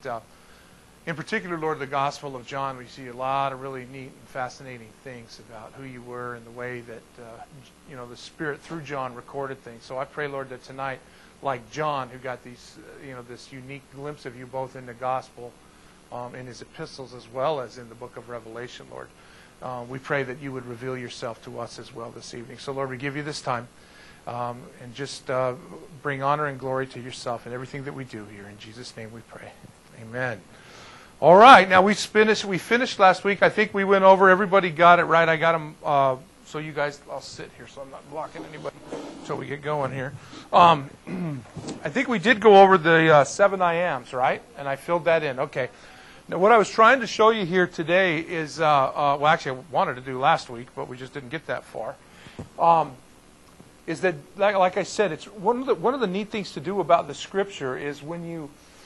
In particular, Lord, the Gospel of John, we see a lot of really neat and fascinating things about who you were and the way that the Spirit through John recorded things. So I pray, Lord, that tonight, like John, who got these this unique glimpse of you both in the Gospel, in his epistles as well as in the book of Revelation, Lord, we pray that you would reveal yourself to us as well this evening. So, Lord, we give you this time, and just bring honor and glory to yourself in everything that we do here. In Jesus' name we pray. Amen. All right, now we finished last week. I think we went over, everybody got it right. I got them, so you guys, I'll sit here so I'm not blocking anybody until we get going here. I think we did go over the 7 I Ams, right? And I filled that in. Okay. Now what I was trying to show you here today is, well actually I wanted to do last week, but we just didn't get that far. Is that, like I said, it's one of the neat things to do about the Scripture is when you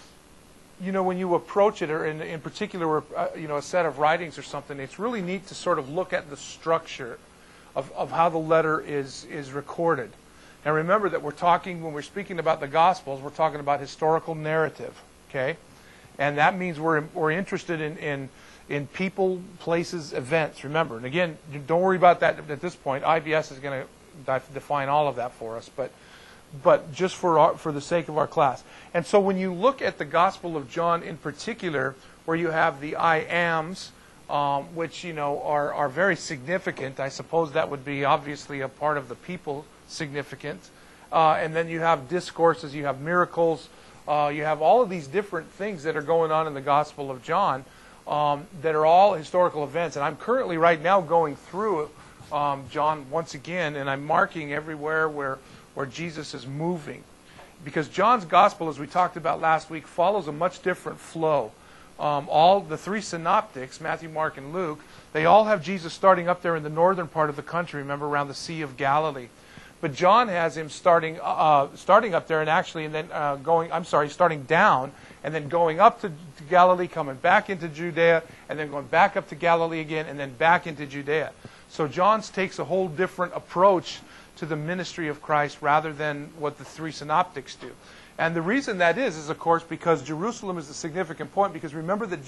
approach it, or in particular, a set of writings or something, it's really neat to sort of look at the structure of how the letter is recorded. Now remember that when we're speaking about the Gospels, we're talking about historical narrative, okay? And that means we're interested in people, places, events, remember. And again, don't worry about that at this point. IBS is going to define all of that for us, but just for the sake of our class. And so when you look at the Gospel of John in particular, where you have the I Ams, which are very significant, I suppose that would be obviously a part of the people significant. And then you have discourses, you have miracles, you have all of these different things that are going on in the Gospel of John that are all historical events. And I'm currently right now going through John once again, and I'm marking everywhere where Jesus is moving. Because John's Gospel, as we talked about last week, follows a much different flow. All the three synoptics, Matthew, Mark, and Luke, they all have Jesus starting up there in the northern part of the country, remember, around the Sea of Galilee. But John has him starting up there and then starting down and then going up to Galilee, coming back into Judea, and then going back up to Galilee again, and then back into Judea. So John takes a whole different approach to the ministry of Christ rather than what the three synoptics do. And the reason that is of course, because Jerusalem is a significant point, because remember that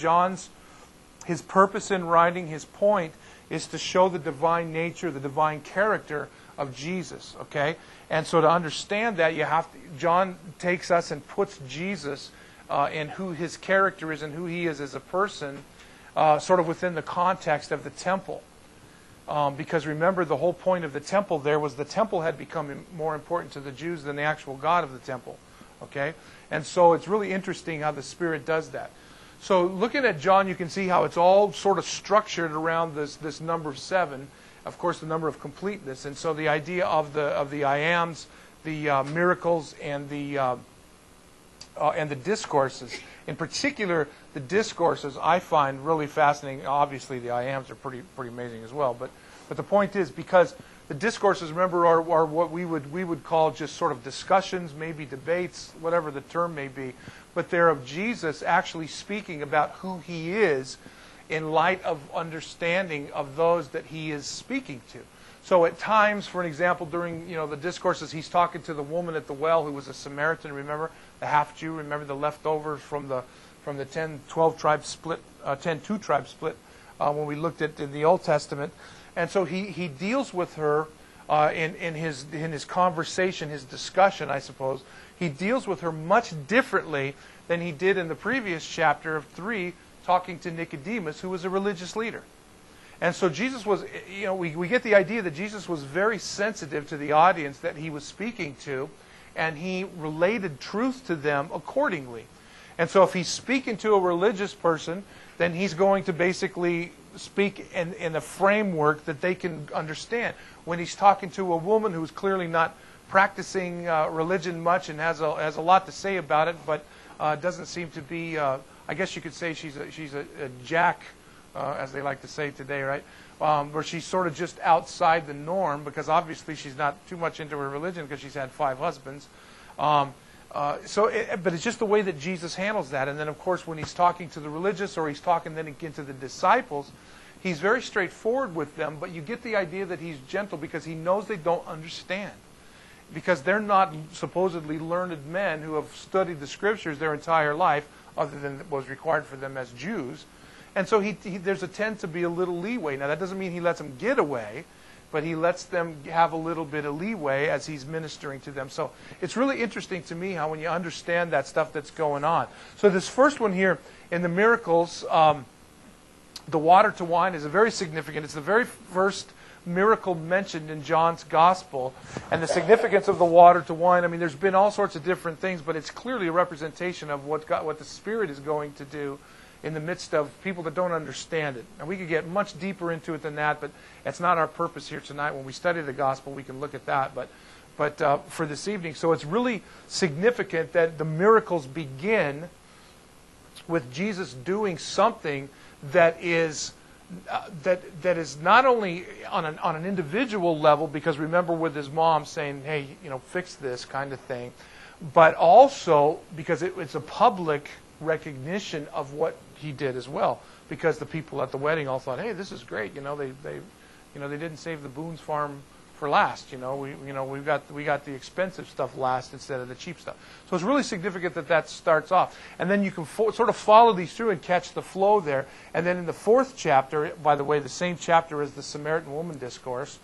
his purpose in writing, his point, is to show the divine nature, the divine character of Jesus, okay? And so to understand that, John takes us and puts Jesus in who his character is and who he is as a person, sort of within the context of the temple. Because remember, the whole point of the temple there was the temple had become more important to the Jews than the actual God of the temple. Okay? And so it's really interesting how the Spirit does that. So looking at John, you can see how it's all sort of structured around this number 7. Of course, the number of completeness. And so the idea of the I Ams, the miracles, and the discourses. In particular, the discourses I find really fascinating. Obviously, the I Ams are pretty amazing as well. But the point is, because the discourses, remember, are what we would call just sort of discussions, maybe debates, whatever the term may be. But they're of Jesus actually speaking about who he is in light of understanding of those that he is speaking to. So at times, for an example, during the discourses, he's talking to the woman at the well who was a Samaritan, remember? The half-Jew, remember the leftovers from the 10-12 tribe split, 10-2 tribe split when we looked at in the Old Testament. And so he deals with her in his conversation, his discussion, I suppose. He deals with her much differently than he did in the previous chapter of 3, talking to Nicodemus, who was a religious leader. And so Jesus was, we get the idea that Jesus was very sensitive to the audience that he was speaking to, and he related truth to them accordingly. And so if he's speaking to a religious person, then he's going to basically speak in a framework that they can understand. When he's talking to a woman who's clearly not practicing religion much and has a lot to say about it, but doesn't seem to be, I guess you could say she's a jack, as they like to say today, right? Where she's sort of just outside the norm, because obviously she's not too much into her religion because she's had 5 husbands. But it's just the way that Jesus handles that. And then, of course, when he's talking to the religious, or he's talking then again to the disciples, he's very straightforward with them, but you get the idea that he's gentle because he knows they don't understand. Because they're not supposedly learned men who have studied the Scriptures their entire life, other than what was required for them as Jews. And so there's a tend to be a little leeway. Now, that doesn't mean he lets them get away, but he lets them have a little bit of leeway as he's ministering to them. So it's really interesting to me how when you understand that stuff that's going on. So this first one here in the miracles, the water to wine is very significant. It's the very first miracle mentioned in John's gospel. And the significance of the water to wine, I mean, there's been all sorts of different things, but it's clearly a representation of what the Spirit is going to do in the midst of people that don't understand it. And we could get much deeper into it than that, but it's not our purpose here tonight. When we study the gospel, we can look at that. But for this evening, so it's really significant that the miracles begin with Jesus doing something that is that is not only on an individual level, because remember with his mom saying, "Hey, fix this," kind of thing, but also because it's a public recognition of what he did as well, because the people at the wedding all thought, "Hey, this is great." They didn't save the Boone's farm for last. We got the expensive stuff last instead of the cheap stuff. So it's really significant that starts off, and then you can sort of follow these through and catch the flow there. And then in the 4th chapter, by the way, the same chapter as the Samaritan woman discourse,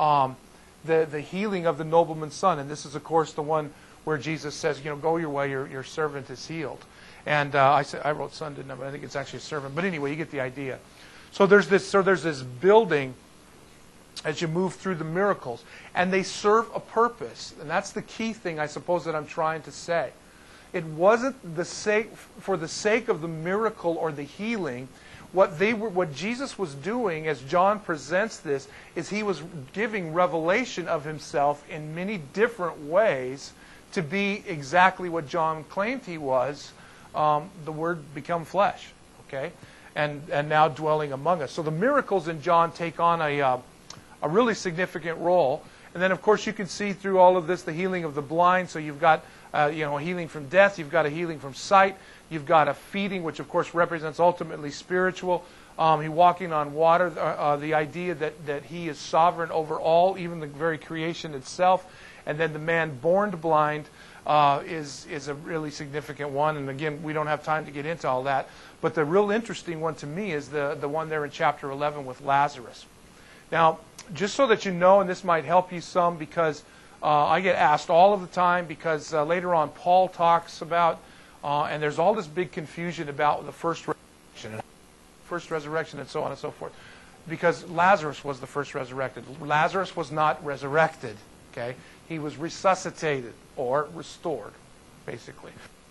the healing of the nobleman's son, and this is of course the one where Jesus says, "Go your way, your servant is healed." And I wrote son, didn't I? But I think it's actually a servant. But anyway, you get the idea. So there's this building as you move through the miracles, and they serve a purpose, and that's the key thing, I suppose, that I'm trying to say. It wasn't for the sake of the miracle or the healing. What Jesus was doing, as John presents this, is he was giving revelation of himself in many different ways to be exactly what John claimed he was. The Word become flesh, okay, and now dwelling among us. So the miracles in John take on a really significant role. And then, of course, you can see through all of this the healing of the blind. So you've got a healing from death. You've got a healing from sight. You've got a feeding, which, of course, represents ultimately spiritual. He walking on water, the idea that he is sovereign over all, even the very creation itself. And then the man born blind is a really significant one. And again, we don't have time to get into all that. But the real interesting one to me is the one there in chapter 11 with Lazarus. Now, just so that you know, and this might help you some, because I get asked all of the time, because later on Paul talks about, and there's all this big confusion about the first resurrection and so on and so forth. Because Lazarus was the first resurrected. Lazarus was not resurrected, okay? He was resuscitated or restored, basically.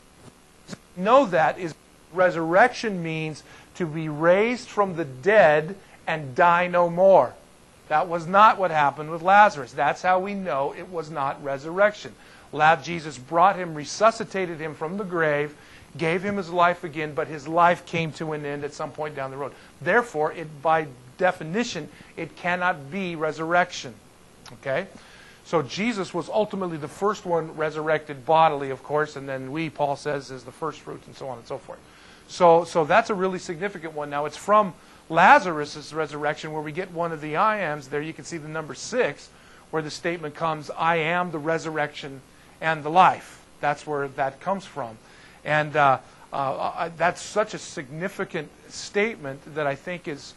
Know that is resurrection means to be raised from the dead and die no more. That was not what happened with Lazarus. That's how we know it was not resurrection. Jesus brought him, resuscitated him from the grave, gave him his life again, but his life came to an end at some point down the road. Therefore, by definition, it cannot be resurrection. Okay? So Jesus was ultimately the first one resurrected bodily, of course, and then Paul says, is the first fruits and so on and so forth. So that's a really significant one. Now, it's from Lazarus' resurrection where we get one of the I ams. There you can see the number 6, where the statement comes, "I am the resurrection and the life." That's where that comes from. And that's such a significant statement that I think it's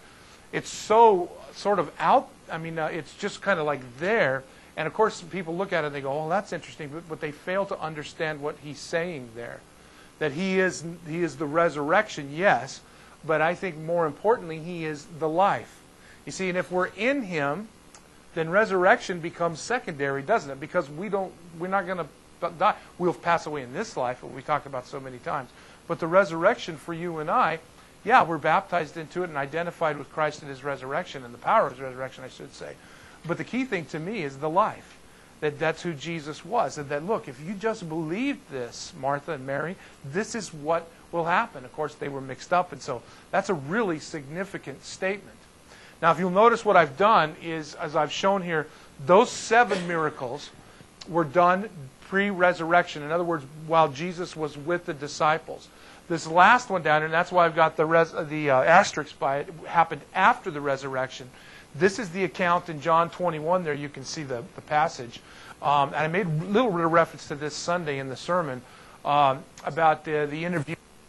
so sort of out. I mean, it's just kind of like there. And of course, people look at it and they go, "Oh, that's interesting," but they fail to understand what he's saying there. That he is the resurrection, yes, but I think more importantly, he is the life. You see, and if we're in him, then resurrection becomes secondary, doesn't it? Because we're not going to die. We'll pass away in this life, what we talked about so many times. But the resurrection for you and I, yeah, we're baptized into it and identified with Christ in his resurrection, and the power of his resurrection, I should say. But the key thing to me is the life. That's who Jesus was. And that, look, if you just believed this, Martha and Mary, this is what will happen. Of course, they were mixed up, and so that's a really significant statement. Now, if you'll notice what I've done is, as I've shown here, those 7 miracles were done pre-resurrection. In other words, while Jesus was with the disciples. This last one down here, and that's why I've got the asterisk by it, happened after the resurrection. This is the account in John 21 there. You can see the passage. And I made a little bit of reference to this Sunday in the sermon about the interview with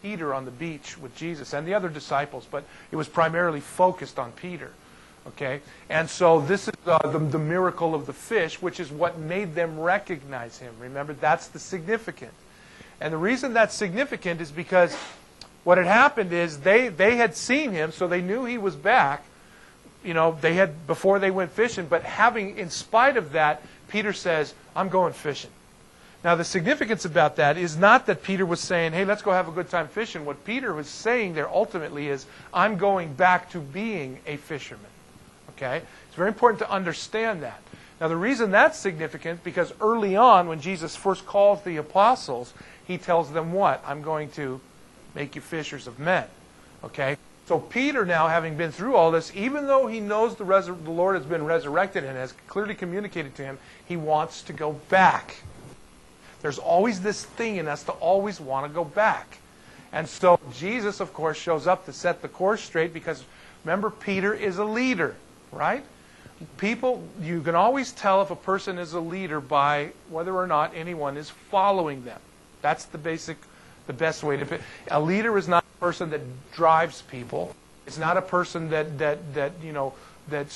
Peter on the beach with Jesus and the other disciples, but it was primarily focused on Peter. Okay? And so this is the miracle of the fish, which is what made them recognize him. Remember, that's the significant. And the reason that's significant is because what had happened is they had seen him, so they knew he was back. You know, they had before they went fishing, but in spite of that, Peter says, I'm going fishing. Now, the significance about that is not that Peter was saying, hey, let's go have a good time fishing. What Peter was saying there ultimately is, I'm going back to being a fisherman. Okay? It's very important to understand that. Now, the reason that's significant, because early on, when Jesus first calls the apostles, he tells them what? I'm going to make you fishers of men. Okay? So Peter now, having been through all this, even though he knows the Lord has been resurrected and has clearly communicated to him, he wants to go back. There's always this thing in us to always want to go back. And so Jesus, of course, shows up to set the course straight because, remember, Peter is a leader, right? People, you can always tell if a person is a leader by whether or not anyone is following them. That's the best way to put it. A leader is not a person that drives people. It's not a person that you know, that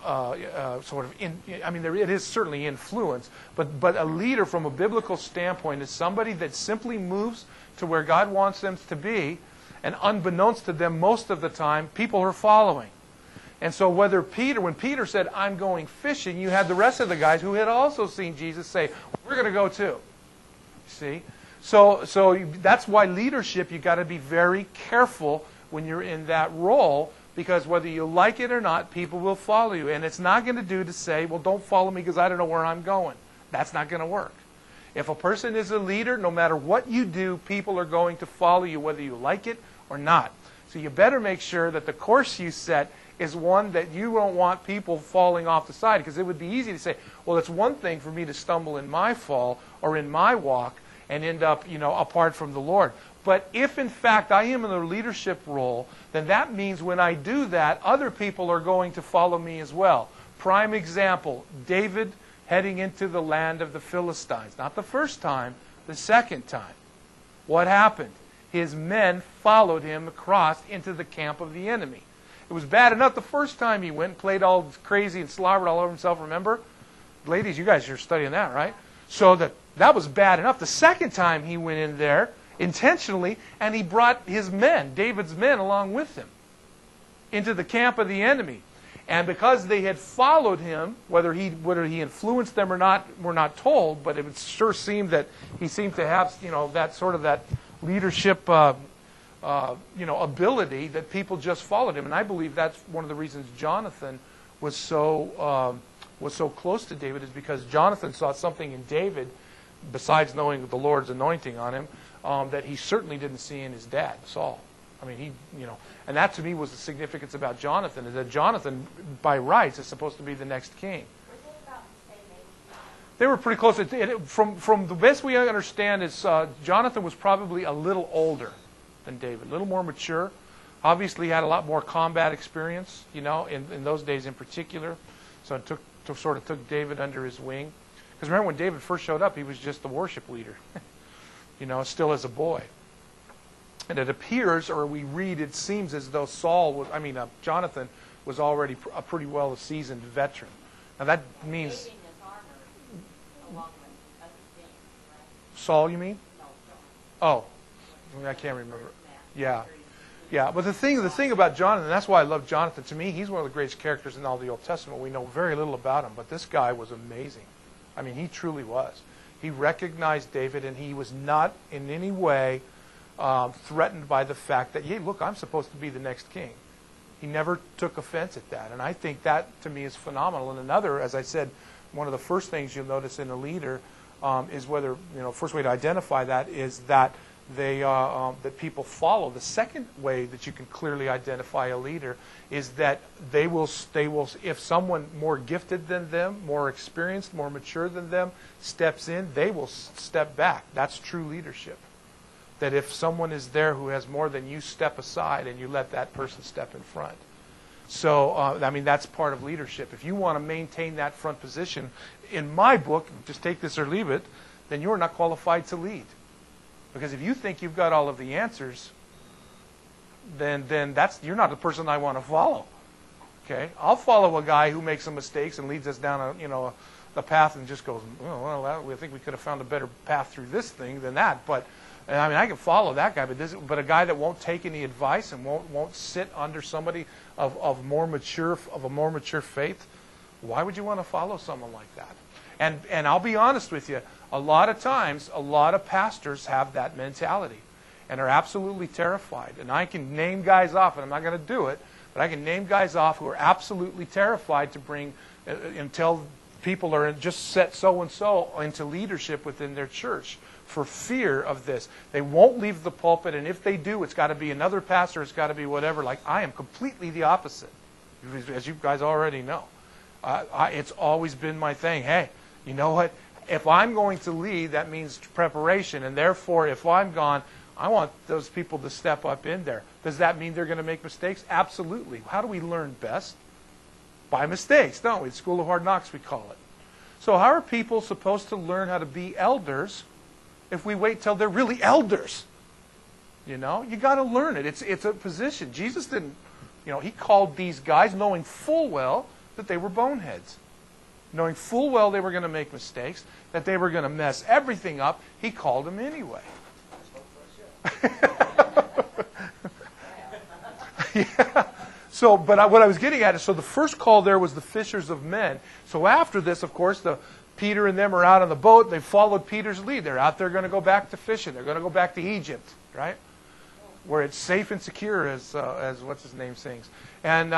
it is certainly influence, but a leader from a biblical standpoint is somebody that simply moves to where God wants them to be, and unbeknownst to them most of the time, people are following. And so when Peter said, I'm going fishing, you had the rest of the guys who had also seen Jesus say, well, we're going to go too. See? So that's why leadership, you've got to be very careful when you're in that role, because whether you like it or not, people will follow you. And it's not going to do to say, well, don't follow me because I don't know where I'm going. That's not going to work. If a person is a leader, no matter what you do, people are going to follow you whether you like it or not. So you better make sure that the course you set is one that you don't want people falling off the side, because it would be easy to say, well, it's one thing for me to stumble in my fall or in my walk and end up, apart from the Lord. But if, in fact, I am in a leadership role, then that means when I do that, other people are going to follow me as well. Prime example, David heading into the land of the Philistines. Not the first time, the second time. What happened? His men followed him across into the camp of the enemy. It was bad enough the first time he went, played all crazy and slobbered all over himself, remember? Ladies, you guys are studying that, right? So that was bad enough. The second time he went in there, intentionally, and he brought his men, David's men, along with him into the camp of the enemy. And because they had followed him, whether he influenced them or not, we're not told, but it would sure seem that he seemed to have, that leadership, ability that people just followed him. And I believe that's one of the reasons Jonathan was so close to David, is because Jonathan saw something in David, besides knowing the Lord's anointing on him, that he certainly didn't see in his dad, Saul. I mean, and that to me was the significance about Jonathan, is that Jonathan, by rights, is supposed to be the next king. Were they about the same age? They were pretty close. From the best we understand is Jonathan was probably a little older than David, a little more mature. Obviously had a lot more combat experience, in those days in particular. So it took David under his wing. Because remember, when David first showed up, he was just the worship leader, still as a boy. And it appears, or we read, it seems as though Jonathan was already a pretty well seasoned veteran. Now that means Saving his armor along with other things, right? Saul, you mean? No, John. Oh, I can't remember. Yeah. But the thing about Jonathan, that's why I love Jonathan. To me, he's one of the greatest characters in all the Old Testament. We know very little about him, but this guy was amazing. I mean, he truly was. He recognized David, and he was not in any way threatened by the fact that, hey, look, I'm supposed to be the next king. He never took offense at that, and I think that, to me, is phenomenal. And another, as I said, one of the first things you'll notice in a leader is whether, first way to identify that is that that people follow. The second way that you can clearly identify a leader is that they will, if someone more gifted than them, more experienced, more mature than them steps in, they will step back. That's true leadership. That if someone is there who has more than you, step aside and you let that person step in front. So, that's part of leadership. If you want to maintain that front position, in my book, just take this or leave it, then you're not qualified to lead. Because if you think you've got all of the answers, then you're not the person I want to follow. Okay, I'll follow a guy who makes some mistakes and leads us down a path and just goes, oh, well, I think we could have found a better path through this thing than that. But I mean, I can follow that guy, but a guy that won't take any advice and won't sit under somebody of a more mature faith, why would you want to follow someone like that? And I'll be honest with you, a lot of times, a lot of pastors have that mentality and are absolutely terrified. And I can name guys off, and I'm not going to do it, but I can name guys off who are absolutely terrified to bring until people are just set so-and-so into leadership within their church for fear of this. They won't leave the pulpit, and if they do, it's got to be another pastor, it's got to be whatever. Like, I am completely the opposite, as you guys already know. It's always been my thing. Hey, you know what? If I'm going to lead, that means preparation, and therefore, if I'm gone, I want those people to step up in there. Does that mean they're going to make mistakes? Absolutely. How do we learn best? By mistakes, don't we? School of Hard Knocks, we call it. So how are people supposed to learn how to be elders if we wait till they're really elders? You know, you got to learn it. It's a position. Jesus didn't, he called these guys knowing full well that they were boneheads. Knowing full well they were going to make mistakes, that they were going to mess everything up, he called them anyway. Yeah. So, but what I was getting at is, so the first call there was the fishers of men. So after this, of course, Peter and them are out on the boat. They followed Peter's lead. They're out there going to go back to fishing. They're going to go back to Egypt, right? Where it's safe and secure, as what's his name sings. And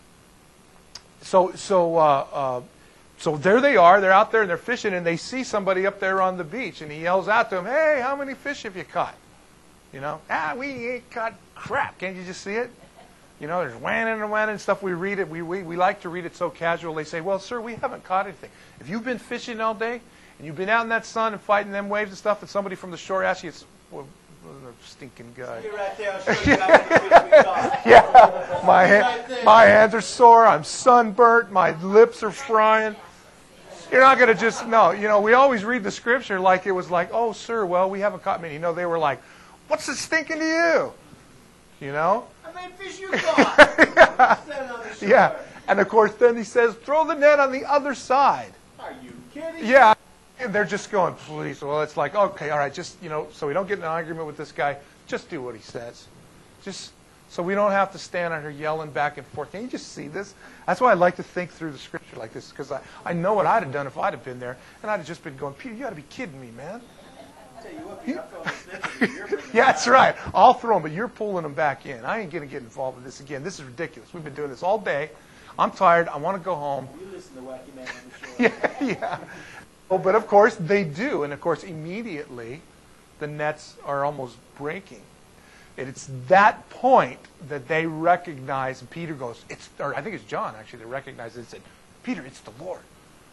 so there they are. They're out there and they're fishing, and they see somebody up there on the beach, and he yells out to them, "Hey, how many fish have you caught?" We ain't caught crap. Can't you just see it? There's whanning and stuff. We read it. We like to read it so casual. They say, "Well, sir, we haven't caught anything." If you've been fishing all day and you've been out in that sun and fighting them waves and stuff, and somebody from the shore asks you, "Well, a stinking guy." You're right there. I'll show you how many fish we caught. Yeah, my hands are sore. I'm sunburnt. My lips are frying. You're not going to just no. We always read the scripture like it was like, "Oh, sir, well, we haven't caught many." They were like, "What's it stinking to you?" How many fish you caught? Yeah. And of course, then he says, "Throw the net on the other side." Are you kidding? Yeah. And they're just going, "Please." Well, it's like, okay, all right, just, so we don't get in an argument with this guy, just do what he says. Just so we don't have to stand on here yelling back and forth. Can you just see this? That's why I like to think through the scripture like this, because I know what I'd have done if I'd have been there. And I'd have just been going, "Peter, you got to be kidding me, man." I'll tell you what, Peter, I'm throwing this in, you're bringing Yeah, that's right. I'll throw them, but you're pulling them back in. I ain't going to get involved in this again. This is ridiculous. We've been doing this all day. I'm tired. I want to go home. You listen to Wacky Man on the Shore. Yeah. Oh, but of course they do. And of course, immediately, the nets are almost breaking. And it's that point that they recognize, and Peter goes, or I think it's John, actually, that recognizes it and said, "Peter, it's the Lord."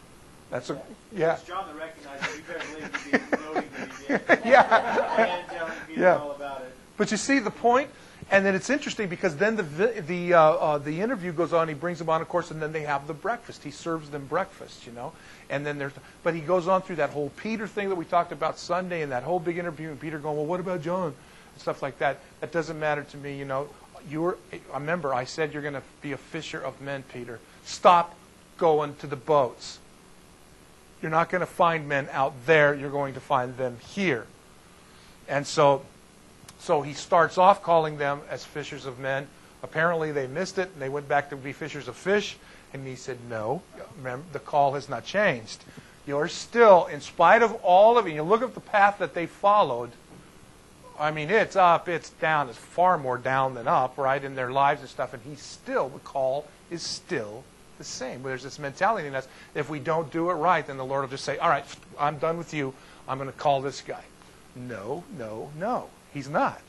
Yeah. It's John that recognized it. You better believe he'd be noting that he did. Yeah. And telling Peter all about it. But you see the point? And then it's interesting because then the interview goes on. He brings them on, of course, and then they have the breakfast. He serves them breakfast, And then but he goes on through that whole Peter thing that we talked about Sunday, and that whole big interview, and Peter going, "Well, what about John?" And stuff like that. That doesn't matter to me, Remember, I said you're going to be a fisher of men, Peter. Stop going to the boats. You're not going to find men out there. You're going to find them here. And so he starts off calling them as fishers of men. Apparently they missed it, and they went back to be fishers of fish. And he said, "No, remember, the call has not changed. You're still, in spite of all of it, you look at the path that they followed. I mean, it's up, it's down. It's far more down than up, right, in their lives and stuff. And the call is still the same. There's this mentality in us, if we don't do it right, then the Lord will just say, "All right, I'm done with you. I'm going to call this guy." No. He's not.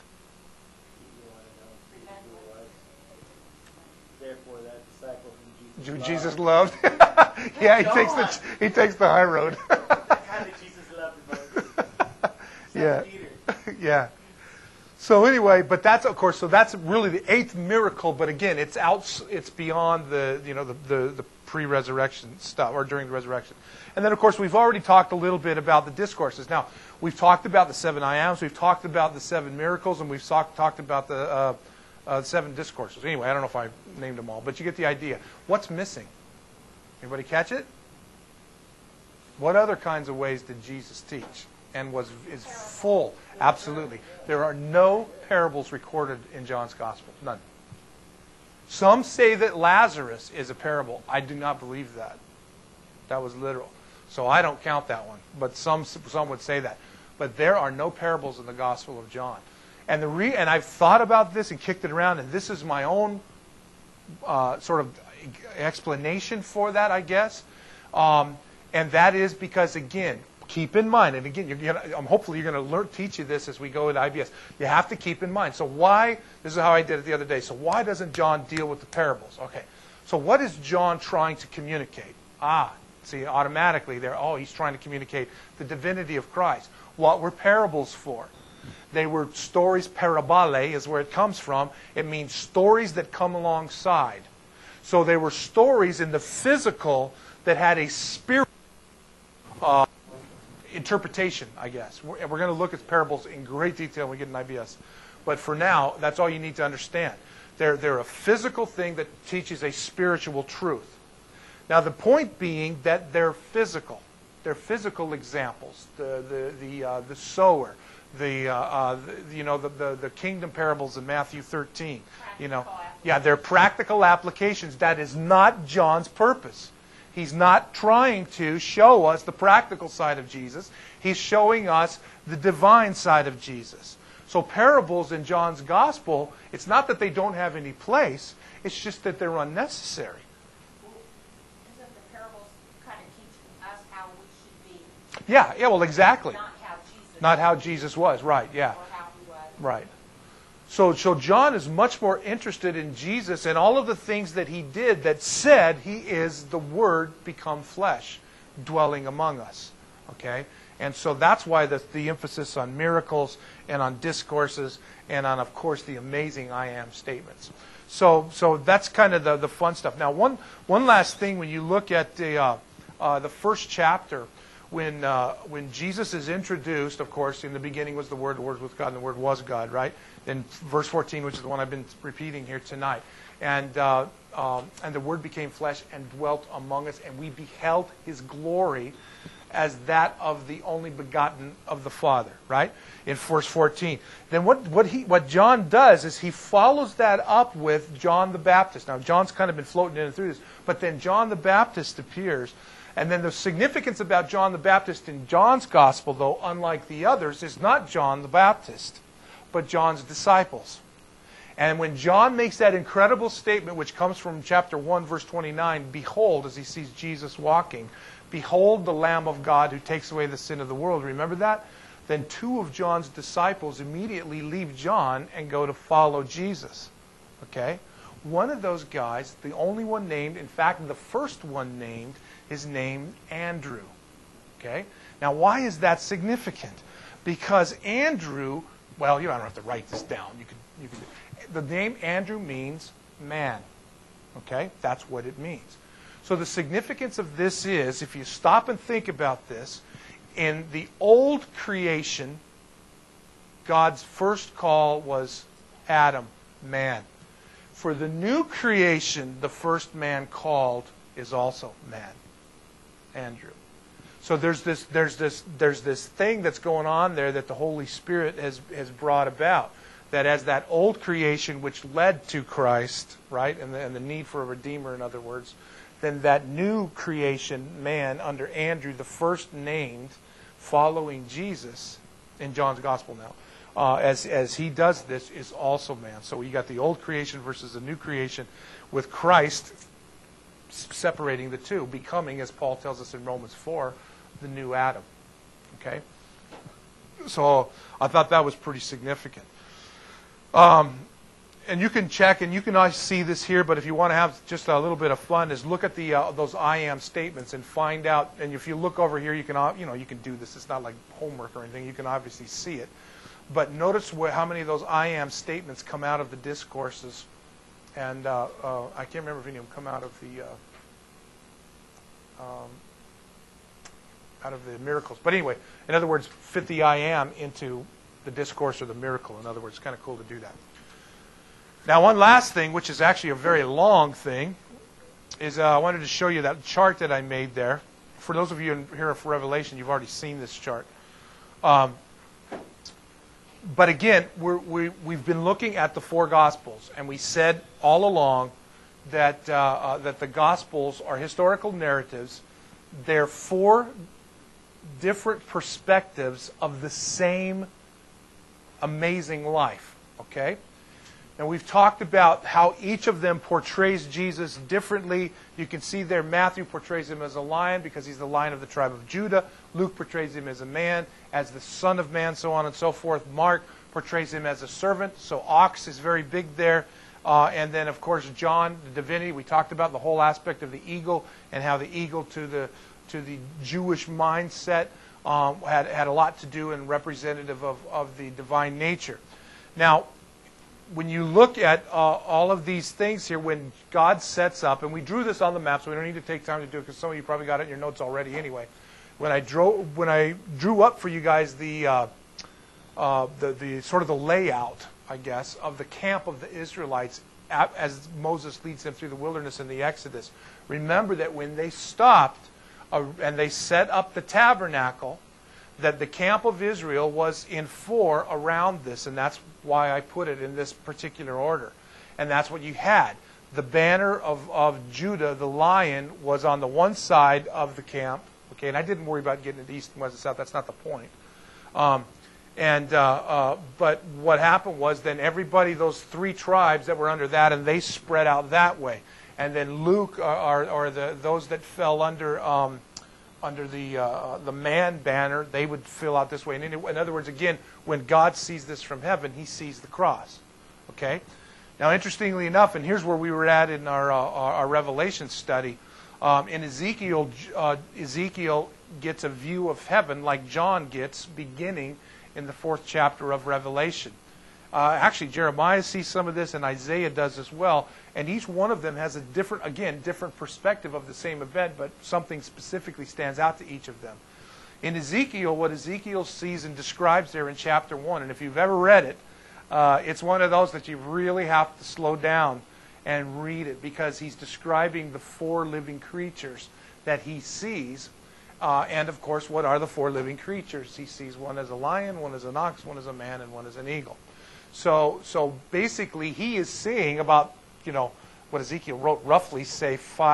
Therefore, that disciple whom Jesus loved. Yeah, he takes the high road. The kind that Jesus loved the most. Yeah. Peter. Yeah. So anyway, but that's, of course, so that's really the eighth miracle. But again, it's beyond the pre-resurrection stuff, or during the resurrection. And then, of course, we've already talked a little bit about the discourses. Now, we've talked about the 7 I ams, we've talked about the 7 miracles, and we've talked about the 7 discourses. Anyway, I don't know if I named them all, but you get the idea. What's missing? Anybody catch it? What other kinds of ways did Jesus teach and is full? Absolutely. There are no parables recorded in John's Gospel. None. Some say that Lazarus is a parable. I do not believe that. That was literal. So I don't count that one. But some would say that. But there are no parables in the Gospel of John. And and I've thought about this and kicked it around, and this is my own sort of explanation for that, I guess. And that is because, again, keep in mind, and again, hopefully you're going to teach you this as we go into IBS. You have to keep in mind. So why, this is how I did it the other day, so why doesn't John deal with the parables? Okay, so what is John trying to communicate? See, automatically there, he's trying to communicate the divinity of Christ. What were parables for? They were stories, parabole is where it comes from. It means stories that come alongside. So they were stories in the physical that had a spiritual interpretation, I guess. We're going to look at parables in great detail when we get in IBS. But for now, that's all you need to understand. They're a physical thing that teaches a spiritual truth. Now, the point being that they're physical. They're physical examples. The sower, the kingdom parables in Matthew 13. They're practical applications. That is not John's purpose. He's not trying to show us the practical side of Jesus. He's showing us the divine side of Jesus. So parables in John's gospel, it's not that they don't have any place. It's just that they're unnecessary. Isn't the parables kind of teach us how we should be? Yeah, well, exactly. Not how Jesus was, right, yeah. Or how he was. Right. So John is much more interested in Jesus and all of the things that he did that said he is the Word become flesh, dwelling among us. Okay? And so that's why the emphasis on miracles and on discourses and on, of course, the amazing I am statements. So that's kind of the fun stuff. Now, one last thing, when you look at the first chapter, when Jesus is introduced, of course, in the beginning was the Word was with God, and the Word was God, right? Then verse 14, which is the one I've been repeating here tonight. And the Word became flesh and dwelt among us, and we beheld His glory as that of the only begotten of the Father, right? In verse 14. Then what John does is he follows that up with John the Baptist. Now, John's kind of been floating in and through this, but then John the Baptist appears. And then the significance about John the Baptist in John's gospel, though, unlike the others, is not John the Baptist, but John's disciples. And when John makes that incredible statement, which comes from chapter 1, verse 29, behold, as he sees Jesus walking, behold the Lamb of God who takes away the sin of the world. Remember that? Then 2 of John's disciples immediately leave John and go to follow Jesus. Okay? One of those guys, the only one named, in fact, the first one named, is named Andrew. Okay? Now, why is that significant? Because Andrew, well, you don't have to write this down. You can. The name Andrew means man. Okay? That's what it means. So the significance of this is, if you stop and think about this, in the old creation, God's first call was Adam, man. For the new creation, the first man called is also man, Andrew. So there's this thing that's going on there that the Holy Spirit has brought about. That as that old creation which led to Christ, right, and the need for a Redeemer, in other words, then that new creation, man, under Andrew, the first named, following Jesus in John's Gospel now, as he does this, is also man. So you got the old creation versus the new creation, with Christ separating the two, becoming, as Paul tells us in Romans 4, the new Adam. Okay? So I thought that was pretty significant. And you can check, and you can always see this here, but if you want to have just a little bit of fun, is look at the those I am statements and find out. And if you look over here, you can you can do this. It's not like homework or anything. You can obviously see it. But notice how many of those I am statements come out of the discourses, and I can't remember if any of them come out of the miracles. But anyway, in other words, fit the I am into the discourse or the miracle. In other words, it's kind of cool to do that. Now, one last thing, which is actually a very long thing, is I wanted to show you that chart that I made there. For those of you here for Revelation, you've already seen this chart. But again, we've been looking at the four Gospels, and we said all along that that the Gospels are historical narratives. They're four different perspectives of the same amazing life. Okay? And we've talked about how each of them portrays Jesus differently. You can see there Matthew portrays him as a lion because he's the Lion of the tribe of Judah. Luke portrays him as a man, as the Son of Man, so on and so forth. Mark portrays him as a servant, so ox is very big there. And then, of course, John, the divinity. We talked about the whole aspect of the eagle and how the eagle to the Jewish mindset had a lot to do and representative of the divine nature. Now, when you look at all of these things here, when God sets up, and we drew this on the map, so we don't need to take time to do it because some of you probably got it in your notes already anyway. When I drew up for you guys the sort of the layout, I guess, of the camp of the Israelites as Moses leads them through the wilderness in the Exodus. Remember that when they stopped and they set up the tabernacle, that the camp of Israel was in four around this, and that's why I put it in this particular order. And that's what you had. The banner of Judah, the lion, was on the one side of the camp. Okay, and I didn't worry about getting it to east and west and south. That's not the point. But what happened was then everybody, those three tribes that were under that, and they spread out that way. And then Luke, or those that fell under the man banner, they would fill out this way. And in other words, again, when God sees this from heaven, He sees the cross. Okay. Now, interestingly enough, and here's where we were at in our Revelation study. In Ezekiel, Ezekiel gets a view of heaven like John gets, beginning in the 4th chapter of Revelation. Actually, Jeremiah sees some of this, and Isaiah does as well. And each one of them has a different perspective of the same event, but something specifically stands out to each of them. In Ezekiel, what Ezekiel sees and describes there in chapter 1, and if you've ever read it, it's one of those that you really have to slow down and read it, because he's describing the four living creatures that he sees. And, of course, what are the four living creatures? He sees one as a lion, one as an ox, one as a man, and one as an eagle. So basically, he is seeing about, what Ezekiel wrote, roughly, say,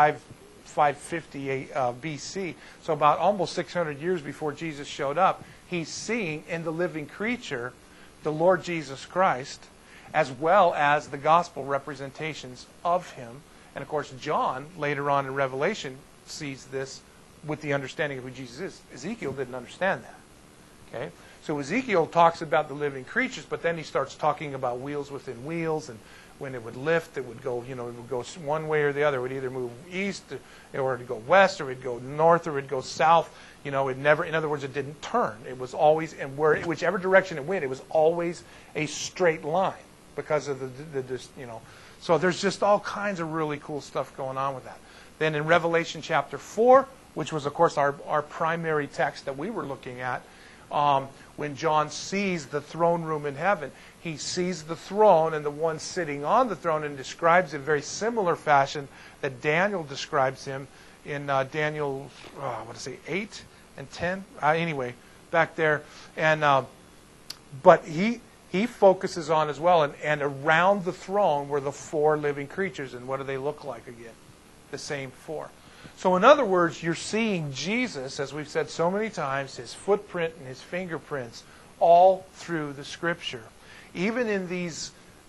550 BC. So about almost 600 years before Jesus showed up, he's seeing in the living creature the Lord Jesus Christ, as well as the gospel representations of Him. And, of course, John, later on in Revelation, sees this with the understanding of who Jesus is. Ezekiel didn't understand that. Okay? So Ezekiel talks about the living creatures, but then he starts talking about wheels within wheels, and when it would lift, it would go, it would go one way or the other. It would either move east, or it would go west, or it would go north, or it would go south. It never, in other words, it didn't turn. It was always, and whichever direction it went, it was always a straight line because of the. So there's just all kinds of really cool stuff going on with that. Then in Revelation chapter 4, which was, of course, our primary text that we were looking at, when John sees the throne room in heaven, he sees the throne and the one sitting on the throne, and describes it in very similar fashion that Daniel describes him in Daniel, 8 and 10? Anyway, back there. And but he focuses on as well, and around the throne were the four living creatures. And what do they look like again? The same four. So in other words, you're seeing Jesus, as we've said so many times, His footprint and His fingerprints all through the Scripture. Even in these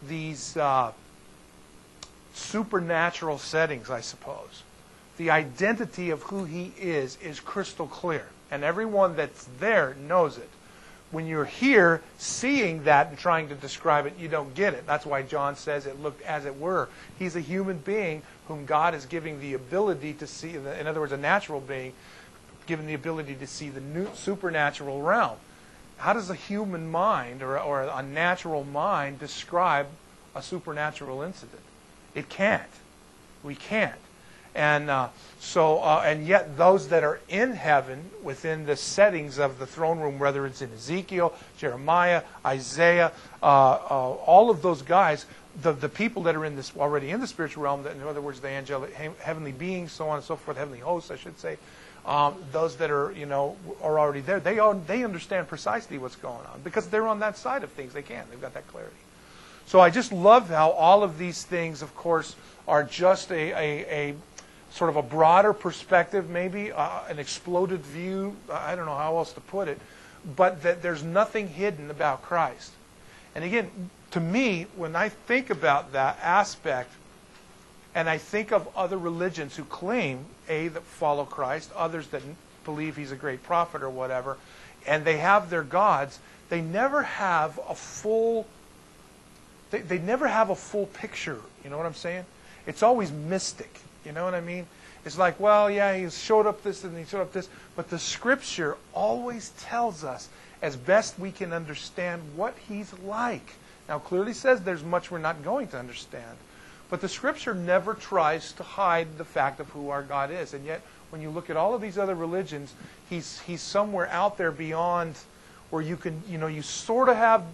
supernatural settings, I suppose, the identity of who He is crystal clear. And everyone that's there knows it. When you're here seeing that and trying to describe it, you don't get it. That's why John says it looked as it were. He's a human being whom God is giving the ability to see, in other words, a natural being, given the ability to see the new supernatural realm. How does a human mind or a natural mind describe a supernatural incident? It can't. We can't. And and yet those that are in heaven within the settings of the throne room, whether it's in Ezekiel, Jeremiah, Isaiah, all of those guys, the people that are in this already in the spiritual realm, that in other words, the angelic heavenly beings, so on and so forth, heavenly hosts, I should say, those that are are already there. They understand precisely what's going on because they're on that side of things. They've got that clarity. So I just love how all of these things, of course, are just a sort of a broader perspective, maybe an exploded view. I don't know how else to put it, but that there's nothing hidden about Christ. And again, to me, when I think about that aspect, and I think of other religions who claim, that follow Christ, others that believe he's a great prophet or whatever, and they have their gods, they never have a full they never have a full picture. You know what I'm saying? It's always mystic. You know what I mean? It's like, well, yeah, he showed up this and he showed up this, but the Scripture always tells us, as best we can understand, what he's like. Now, it clearly says there's much we're not going to understand. But the Scripture never tries to hide the fact of who our God is. And yet, when you look at all of these other religions, he's somewhere out there beyond where you can, you sort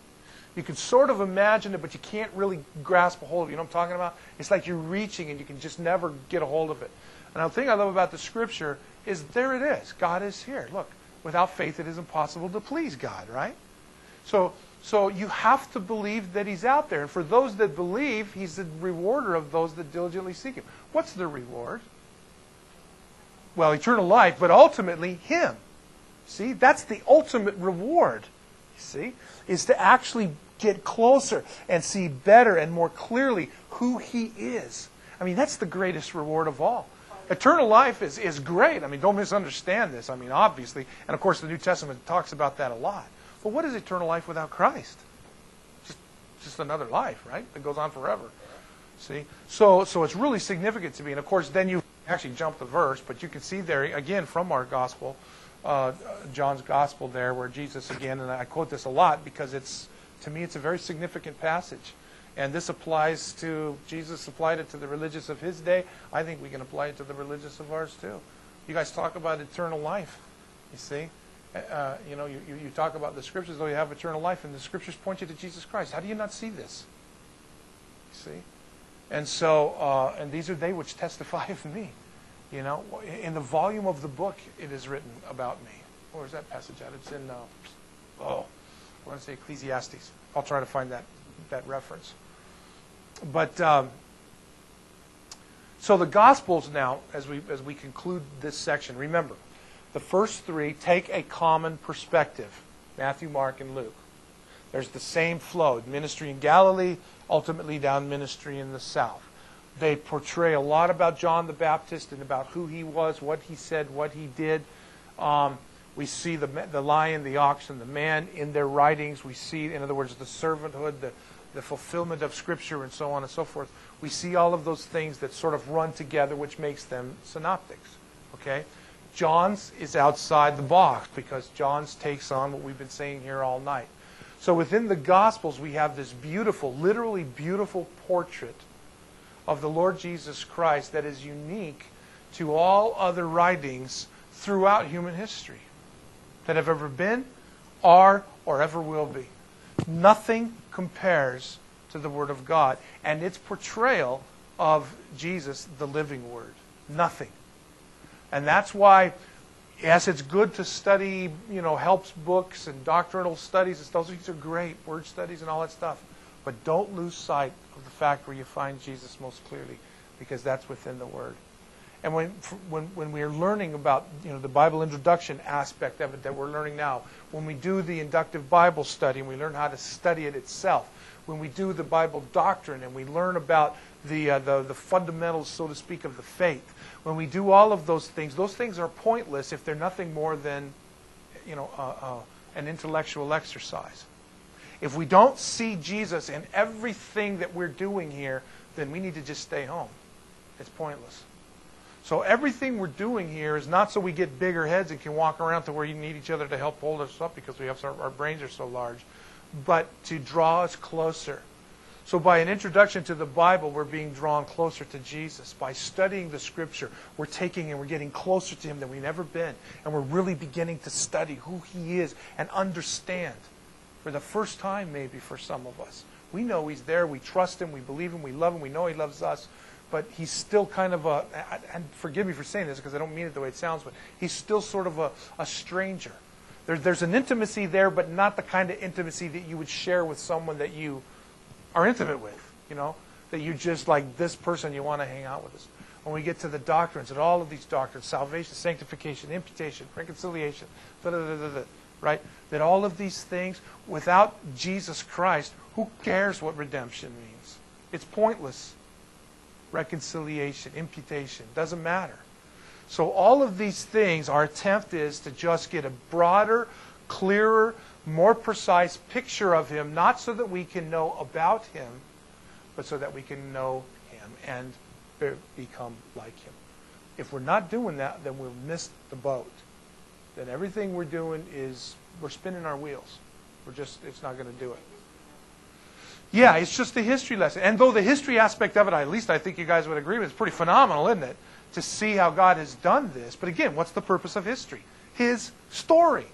of imagine it, but you can't really grasp a hold of it. You know what I'm talking about? It's like you're reaching and you can just never get a hold of it. And the thing I love about the Scripture is there it is. God is here. Look, without faith it is impossible to please God, right? So you have to believe that he's out there. And for those that believe, he's the rewarder of those that diligently seek him. What's the reward? Well, eternal life, but ultimately him. See, that's the ultimate reward, you see, is to actually get closer and see better and more clearly who he is. I mean, that's the greatest reward of all. Eternal life is great. I mean, don't misunderstand this. I mean, obviously. And, of course, the New Testament talks about that a lot. But what is eternal life without Christ? Just another life, right? That goes on forever. See? So it's really significant to me. And, of course, then you actually jump the verse, but you can see there, again, from our gospel, John's gospel there, where Jesus, again, and I quote this a lot because to me it's a very significant passage. And this applies to, Jesus applied it to the religious of his day. I think we can apply it to the religious of ours too. You guys talk about eternal life, you see. You talk about the Scriptures, though you have eternal life, and the Scriptures point you to Jesus Christ. How do you not see this? You see? And so, and these are they which testify of me. You know, in the volume of the book, it is written about me. Where's that passage at? It's in, I want to say Ecclesiastes. I'll try to find that reference. But so the Gospels now, as we conclude this section, remember, the first three take a common perspective: Matthew, Mark, and Luke. There's the same flow: ministry in Galilee, ultimately down ministry in the south. They portray a lot about John the Baptist and about who he was, what he said, what he did. We see the lion, the ox, and the man in their writings. We see, in other words, the servanthood, the fulfillment of Scripture, and so on and so forth. We see all of those things that sort of run together, which makes them synoptics. Okay? John's is outside the box because John's takes on what we've been saying here all night. So within the Gospels, we have this beautiful, literally beautiful portrait of the Lord Jesus Christ that is unique to all other writings throughout human history that have ever been, are, or ever will be. Nothing compares to the Word of God and its portrayal of Jesus, the living Word. Nothing. And that's why, yes, it's good to study, helps books and doctrinal studies. Those things are great, word studies and all that stuff. But don't lose sight of the fact where you find Jesus most clearly, because that's within the Word. And when we are learning about the Bible introduction aspect of it that we're learning now, when we do the inductive Bible study and we learn how to study it itself, when we do the Bible doctrine and we learn about the fundamentals, so to speak, of the faith, when we do all of those things are pointless if they're nothing more than an intellectual exercise. If we don't see Jesus in everything that we're doing here, then we need to just stay home. It's pointless. So everything we're doing here is not so we get bigger heads and can walk around to where you need each other to help hold us up because our brains are so large, but to draw us closer. So by an introduction to the Bible, we're being drawn closer to Jesus. By studying the Scripture, we're getting closer to Him than we've ever been. And we're really beginning to study who He is and understand, for the first time maybe for some of us, We know he's there. We trust him. We believe him. We love him. We know he loves us. But he's still kind of and forgive me for saying this because I don't mean it the way it sounds, but he's still sort of a stranger. There's an intimacy there, but not the kind of intimacy that you would share with someone that you are intimate with, that you just like this person, you want to hang out with us. When we get to the doctrines, and all of these doctrines, salvation, sanctification, imputation, reconciliation, right? That all of these things, without Jesus Christ, who cares what redemption means? It's pointless. Reconciliation, imputation, doesn't matter. So all of these things, our attempt is to just get a broader, clearer, more precise picture of him, not so that we can know about him, but so that we can know him and become like him. If we're not doing that, then we'll miss the boat. Then everything we're doing is, we're spinning our wheels. It's not going to do it. Yeah, it's just a history lesson. And though the history aspect of it, at least I think you guys would agree with, it's pretty phenomenal, isn't it? To see how God has done this. But again, what's the purpose of history? His story.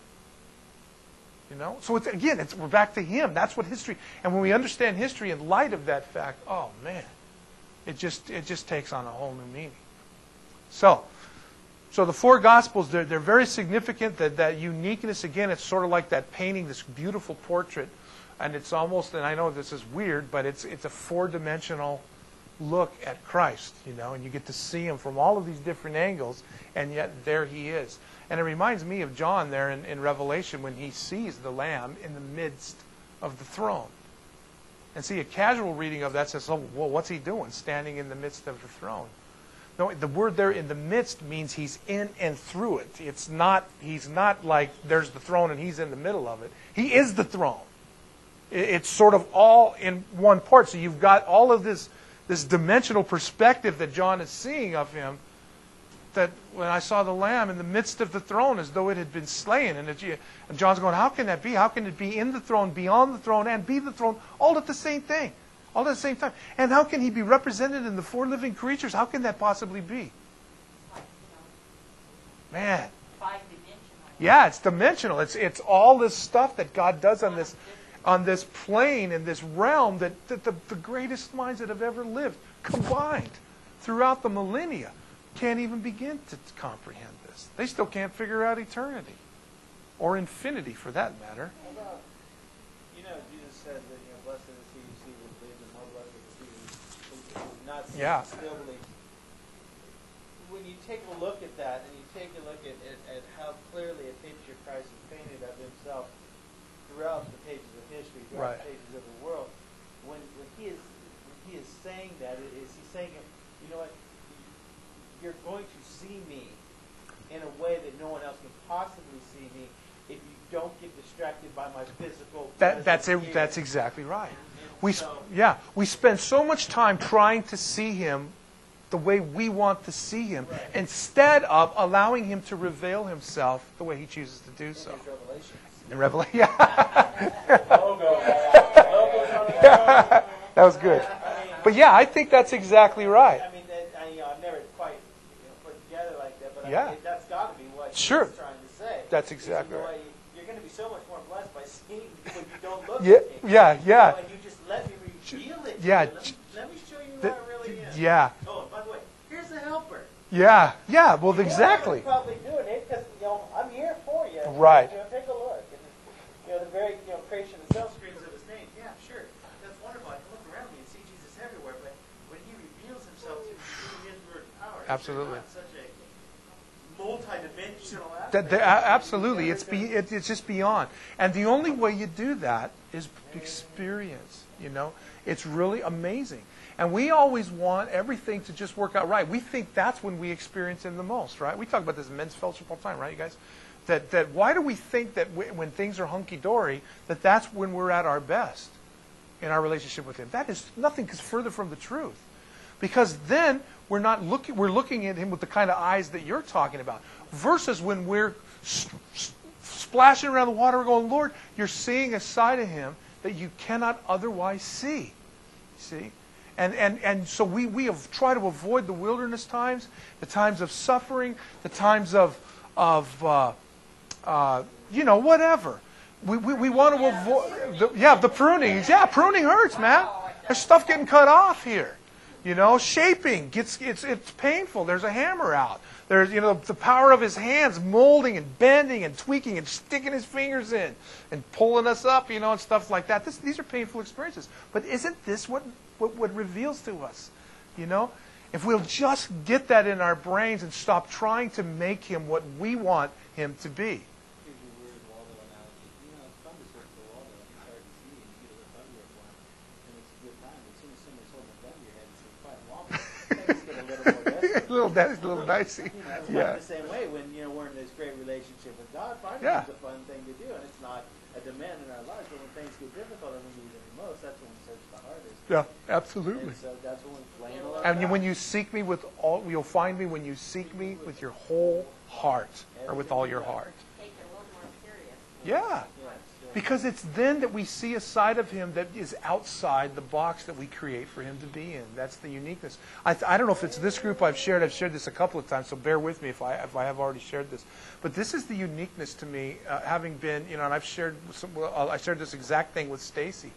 So we're back to him. That's what history. And when we understand history in light of that fact, oh man, it just takes on a whole new meaning. So the four Gospels, they're very significant. That uniqueness, again, it's sort of like that painting, this beautiful portrait. And it's almost, and I know this is weird, but it's a four-dimensional look at Christ, and you get to see him from all of these different angles, and yet there he is. And it reminds me of John there in Revelation when he sees the Lamb in the midst of the throne. And see, a casual reading of that says, oh, well, what's he doing standing in the midst of the throne? No, the word there in the midst means he's in and through it. He's not like there's the throne and he's in the middle of it. He is the throne. It's sort of all in one part. So you've got all of this dimensional perspective that John is seeing of him, that when I saw the Lamb in the midst of the throne as though it had been slain. And John's going, how can that be? How can it be in the throne, beyond the throne, and be the throne, all at the same thing? All at the same time. And how can he be represented in the four living creatures? How can that possibly be? Man. Yeah, it's dimensional. It's all this stuff that God does on this plane, in this realm, that the greatest minds that have ever lived, combined throughout the millennia, can't even begin to comprehend this. They still can't figure out eternity. Or infinity, for that matter. Jesus said that, blessed is he who sees and believes, and more blessed is he who not sees and still believes. When you take a look at that, and you take a look at how clearly a picture Christ has painted of himself throughout the pages of history, throughout the pages of the world, when he is saying that, he's saying, you know what, you're going to see me in a way that no one else can possibly see me if you don't get distracted by my physical. That's exactly right. We spend so much time trying to see him the way we want to see him, instead of allowing him to reveal himself the way he chooses to do so. In Revelation. Yeah. That was good. But yeah, I think that's exactly right. I mean, I've never quite put it together like that, but that's got to be what he's trying to say. That's exactly right. You're going to be so much more blessed by seeing when you don't look at me. Yeah. And you just let me reveal it. Yeah. Let me show you who I really am. Yeah. Oh, by the way, here's the helper. Yeah. Well, exactly. I'm probably doing it because I'm here for you. Right. Take a look. And, the very creation itself screams of his name. Yeah, sure. That's wonderful. I can look around me and see Jesus everywhere. But when he reveals himself to me through his word and power, absolutely. It's such a multi-dimensional aspect. Absolutely. It's just beyond. And the only way you do that is experience. It's really amazing. And we always want everything to just work out right. We think that's when we experience Him the most, right? We talk about this in men's fellowship all the time, right, you guys? That why do we think that when things are hunky-dory, that's when we're at our best in our relationship with Him? That is nothing further from the truth. Because then we're looking at Him with the kind of eyes that you're talking about. Versus when we're splashing around the water, we're going, Lord, you're seeing a side of Him that you cannot otherwise see. See? And so we have tried to avoid the wilderness times, the times of suffering, the times of whatever. we want to avoid, the pruning. Yeah, pruning hurts, man. There's stuff getting cut off here. You know, shaping it's painful. There's a hammer out. There's, you know, the power of his hands molding and bending and tweaking and sticking his fingers in and pulling us up, you know, and stuff like that. These are painful experiences. But isn't this what reveals to us? You know, if we'll just get that in our brains and stop trying to make him what we want him to be. A little dicey. It's not the same way when we're in this great relationship with God. Finding is a fun thing to do, and it's not a demand in our lives. But when things get difficult and we need it most, that's when we search the hardest. Yeah, absolutely. And so that's when we flame a lot. And when you seek me with all, you'll find me when you seek me with your whole heart, or with all your heart. Take it a little more serious. Yeah. Because it's then that we see a side of him that is outside the box that we create for him to be in. That's the uniqueness. I don't know if it's this group I've shared this a couple of times, so bear with me if I have already shared this. But this is the uniqueness to me, having been, and I've shared I shared this exact thing with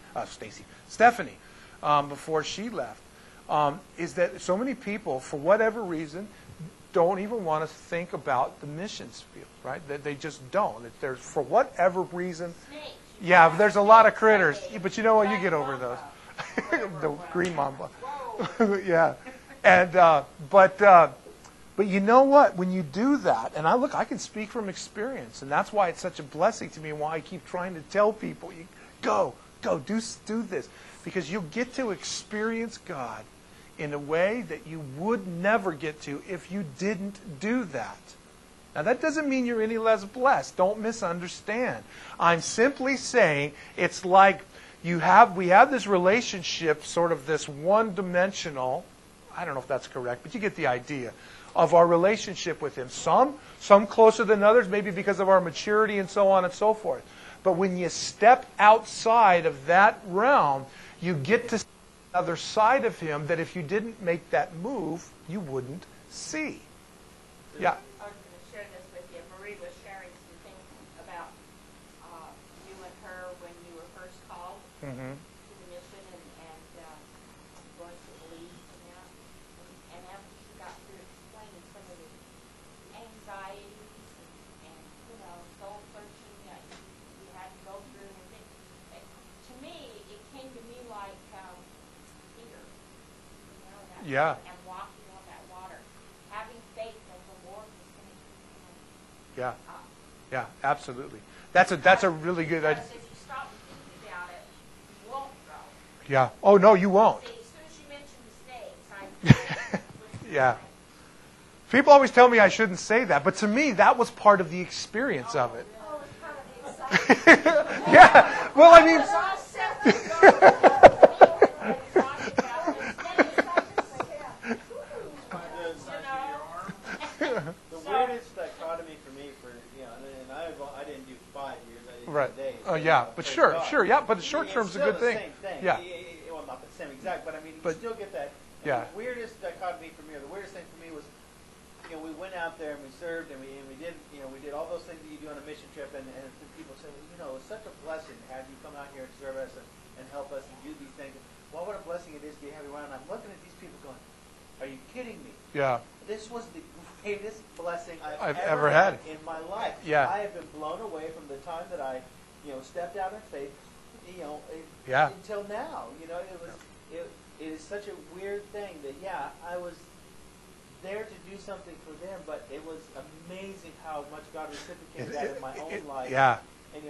Stephanie, before she left, is that so many people, for whatever reason, don't even want to think about the missions field, right? They just don't. There's, for whatever reason, yeah, there's a lot of critters. But you know what? You get over those. The green mamba. Yeah. And, but you know what? When you do that, and I can speak from experience, and that's why it's such a blessing to me and why I keep trying to tell people, go, do this. Because you'll get to experience God in a way that you would never get to if you didn't do that. Now, that doesn't mean you're any less blessed. Don't misunderstand. I'm simply saying it's like we have this relationship, sort of this one-dimensional, I don't know if that's correct, but you get the idea, of our relationship with him. Some closer than others, maybe because of our maturity and so on and so forth. But when you step outside of that realm, you get to other side of him that if you didn't make that move, you wouldn't see. Yeah. I was going to share this with you. Marie was sharing some things about you and her when you were first called to the mission and going to believe in that. And after she got through explaining some of the anxieties and soul searching that you had to go through and everything, to me, it came to me like yeah. And walking on that water, having faith that the Lord was going to yeah. Yeah, absolutely. That's a really good idea. Because if you stop and think about it, you won't go. Yeah. Oh no, you won't. See, as soon as you mention the snakes, yeah. People always tell me I shouldn't say that, but to me, that was part of the experience of it. Oh, it's part of the excitement. Yeah. Well, I mean. The weirdest dichotomy for me, and I didn't do 5 years, I did right. days. Oh yeah, but sure, yeah, but the short term's a good thing. Same thing. Yeah. Well, not the same exact, but I mean, you still get that. Yeah. The weirdest dichotomy for me, or the weirdest thing for me was, we went out there and we served and we did, we did all those things that you do on a mission trip, and people say, well, it's such a blessing to have you come out here and serve us and help us and do these things. Well, what a blessing it is to have you around. And I'm looking at these people going, are you kidding me? Yeah. This was the greatest blessing I've ever had in my life. Yeah. I have been blown away from the time that I, stepped out in faith, until now. It is such a weird thing that, I was there to do something for them, but it was amazing how much God reciprocated that in my own life. Yeah. And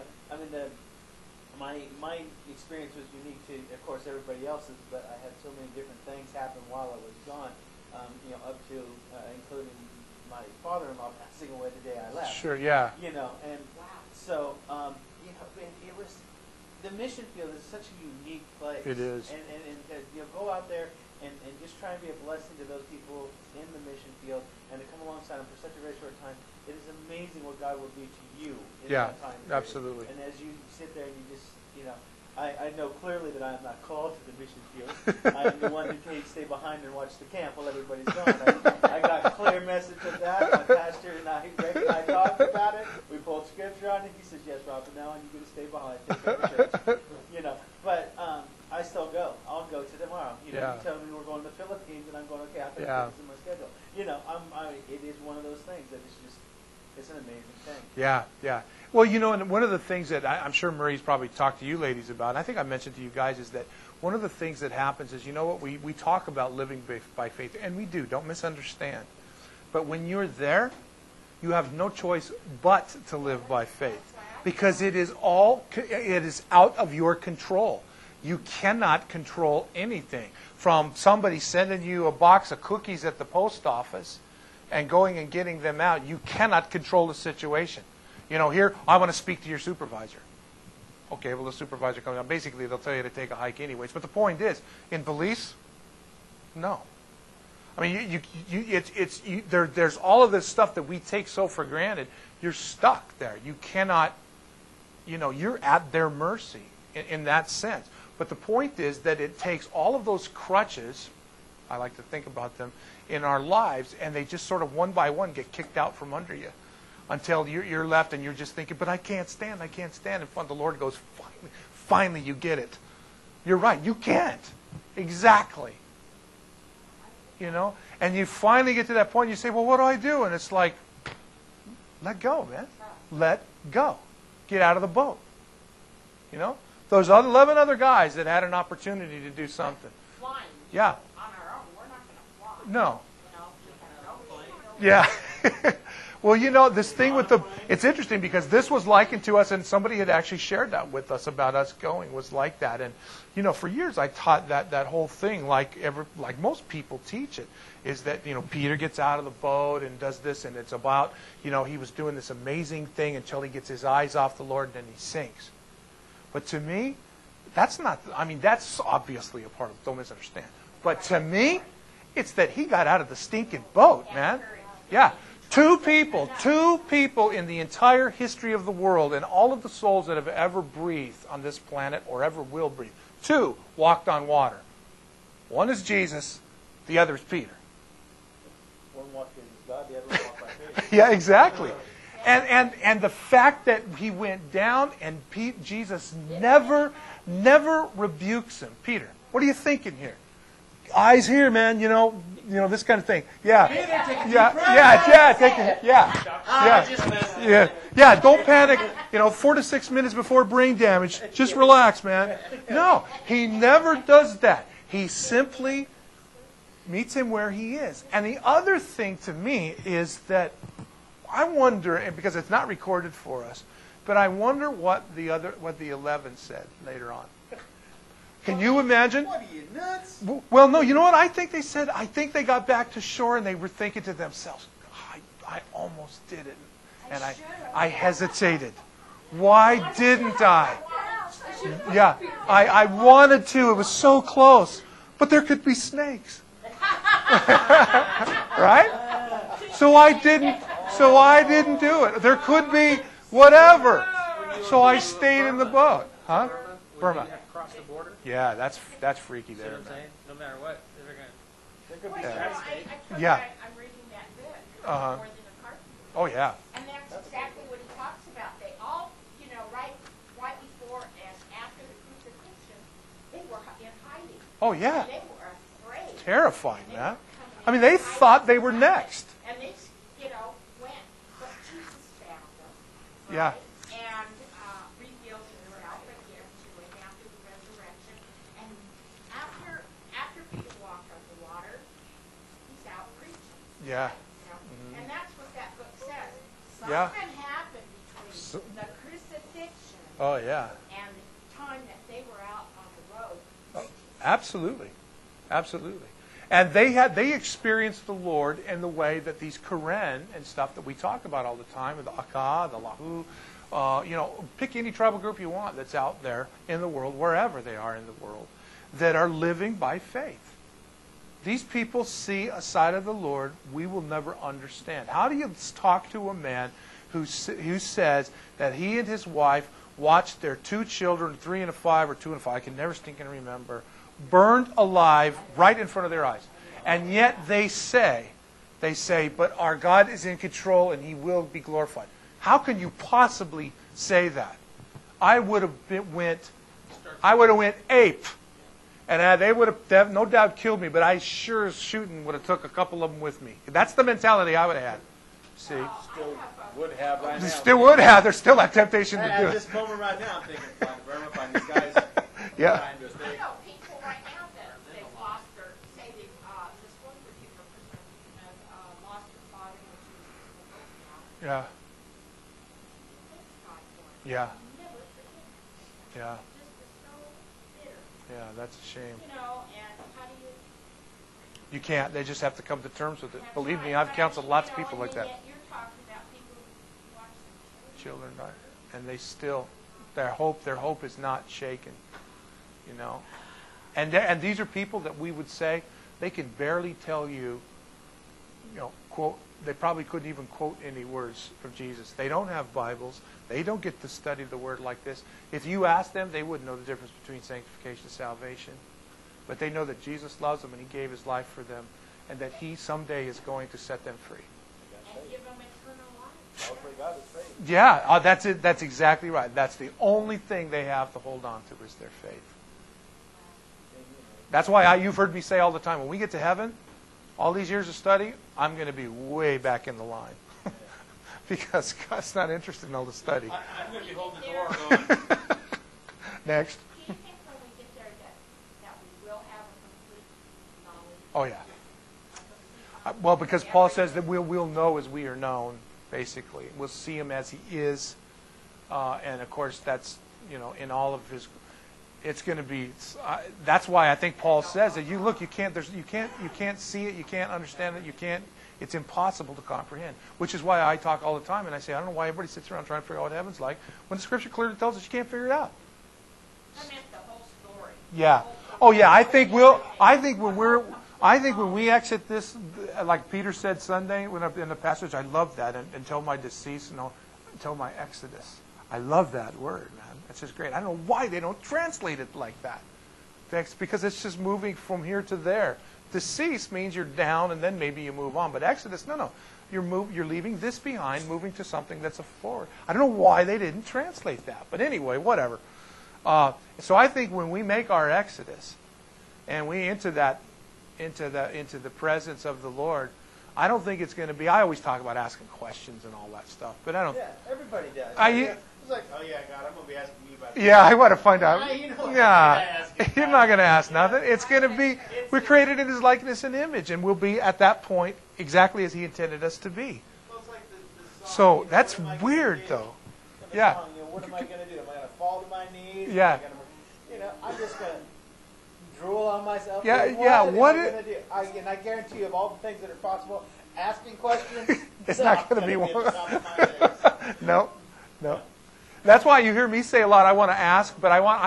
my experience was unique to, of course, everybody else's, but I had so many different things happen while I was gone, up to including my father-in-law passing away the day I left. Sure, yeah. And so it was, the mission field is such a unique place. It is. And go out there and just try and be a blessing to those people in the mission field and to come alongside them for such a very short time. It is amazing what God will do to you in that time period. Absolutely. And as you sit there and you just, I know clearly that I am not called to the mission field. I'm the one who can stay behind and watch the camp while everybody's gone. I got a clear message of that. My pastor and Greg and I talked about it. We pulled scripture on it. He says, yes, Rob, from now on you're going to stay behind. Take care of church. But I still go. I'll go to tomorrow. You tell me we're going to the Philippines, and I'm going, okay, I'll put this in my schedule. It is one of those things that it's an amazing thing. Yeah, yeah. Well, and one of the things that I'm sure Marie's probably talked to you ladies about, and I think I mentioned to you guys, is that one of the things that happens is, we talk about living by faith, and we do. Don't misunderstand. But when you're there, you have no choice but to live by faith, because it is out of your control. You cannot control anything, from somebody sending you a box of cookies at the post office and going and getting them out. You cannot control the situation. Here, I want to speak to your supervisor. Okay, well, the supervisor comes out. Basically, they'll tell you to take a hike anyways. But the point is, in police, no. I mean, there's all of this stuff that we take so for granted. You're stuck there. You cannot, you're at their mercy in that sense. But the point is that it takes all of those crutches, I like to think about them, in our lives, and they just sort of one by one get kicked out from under you until you're left and you're just thinking, but I can't stand. And the Lord goes, finally you get it. You're right, you can't. Exactly. And you finally get to that point, you say, well, what do I do? And it's like, let go, man. Let go. Get out of the boat. Those 11 other guys that had an opportunity to do something. Flying. Yeah. On our own, we're not going to fly. No. We can Yeah. Well, this thing with it's interesting because this was likened to us, and somebody had actually shared that with us about us going, was like that. And, for years I taught that whole thing like most people teach it, is that, Peter gets out of the boat and does this, and it's about, he was doing this amazing thing until he gets his eyes off the Lord and then he sinks. But to me, that's obviously a part of it, don't misunderstand. But to me, it's that he got out of the stinking boat, man. Yeah. Two people in the entire history of the world and all of the souls that have ever breathed on this planet or ever will breathe, 2 walked on water. One is Jesus, the other is Peter. One walked in God, the other one walked by faith. Yeah, exactly. And the fact that he went down and Jesus never rebukes him. Peter, what are you thinking here? Eyes here, man, this kind of thing. Yeah. Yeah, don't panic, 4 to 6 minutes before brain damage. Just relax, man. No, he never does that. He simply meets him where he is. And the other thing to me is that I wonder, and because it's not recorded for us, but I wonder what the 11 said later on. Can you imagine? What are you, nuts? Well, no, you know what I think they said? I think they got back to shore and they were thinking to themselves, I almost did it. And I hesitated. Why didn't I? Yeah, I wanted to. It was so close. But there could be snakes. Right? So I didn't do it. There could be whatever. So I stayed in the boat. Huh? Burma. Across the border. Yeah, that's freaky there, man. No matter what, they're going to... There could be Yeah. I'm reading that book, Uh-huh. More Than a Carpenter. Oh, yeah. And that's exactly what he talks about. They all, right before and after the crucifixion, they were in hiding. Oh, yeah. They were afraid. Terrifying, They man. were I mean, they thought they were next. And they, went. But Jesus found them. Yeah. Right? And revealed himself again to him after the resurrection. And after Peter walked on the water, he's out preaching. Yeah. And that's what that book says. Yeah. Something happened between the crucifixion Oh, yeah. and the time that they were out on the road. Absolutely. Absolutely. And they experienced the Lord in the way that these Karen and stuff that we talk about all the time, the Aka, the Lahu, pick any tribal group you want that's out there in the world, wherever they are in the world, that are living by faith. These people see a side of the Lord we will never understand. How do you talk to a man who says that he and his wife watched their 2 children, 3 and a 5 or 2 and a 5, I can never stinking remember, burned alive right in front of their eyes. And yet they say, but our God is in control and he will be glorified. How can you possibly say that? I would have went ape. And they would have no doubt killed me, but I sure as shooting would have took a couple of them with me. That's the mentality I would have had. See? Still would have right now. Still would have. There's still that temptation to do At it. this moment right now, I'm thinking, find a Burma, find these guys. Yeah. Trying to I stay. know people right now that they've lost their, say they've, this one particular person has lost her father when she was a little now. Yeah. Thanks God for it. Yeah. Never forget. Yeah. Just is so bitter, Yeah. That's a shame. you know, and how do you? You can't. They just have to come to terms with it. That's Believe me, right, I've but, counseled lots of you know, people like and that. yet you're talking about people who watch their Children die, and they still, their hope is not shaken. You know, and these are people that we would say they can barely tell you, quote. They probably couldn't even quote any words from Jesus. They don't have Bibles. They don't get to study the Word like this. If you ask them, they wouldn't know the difference between sanctification and salvation. But they know that Jesus loves them and He gave His life for them, and that He someday is going to set them free. and give them eternal life. Hopefully God is faith. Yeah, that's it. That's exactly right. That's the only thing they have to hold on to is their faith. That's why you've heard me say all the time, when we get to heaven, all these years of study, I'm going to be way back in the line. Because God's not interested in all the study. I'm going to be holding the door going. Next. Do you think when we get there that we will have a complete knowledge? Oh, yeah. Well, because Paul says that we'll know as we are known, basically. We'll see Him as He is. And, of course, that's, in all of His... It's going to be... that's why I think Paul says that you can't see it, you can't understand it, it's impossible to comprehend. Which is why I talk all the time and I say, I don't know why everybody sits around trying to figure out what heaven's like when the Scripture clearly tells us you can't figure it out. I meant the whole story. Yeah. Oh, yeah. I think when we exit this, like Peter said Sunday when in the passage, I love that until my decease, until my exodus. I love that word, man. It's just great. I don't know why they don't translate it like that. Because it's just moving from here to there. Decease means you're down and then maybe you move on. But exodus, no. You're leaving this behind, moving to something that's a forward. I don't know why they didn't translate that. But anyway, whatever. So I think when we make our exodus and we into the presence of the Lord, I don't think it's going to be. I always talk about asking questions and all that stuff, but I don't. Yeah, everybody does. It's like, oh yeah, God, I'm going to be asking you about that. Yeah, I want to find out. Yeah, You're not going to ask nothing. It's going to be. We're created in His likeness and image, and we'll be at that point exactly as He intended us to be. Well, it's like the song, So that's weird, though. Yeah. Song, what am I going to do? Am I going to fall to my knees? Yeah. I'm just going to drool on myself. Yeah, What yeah, am what I it- going to do? And I guarantee you, of all the things that are possible, asking questions, It's not going to be at one. the top of my list. No. That's why you hear me say a lot. I want to ask, but I want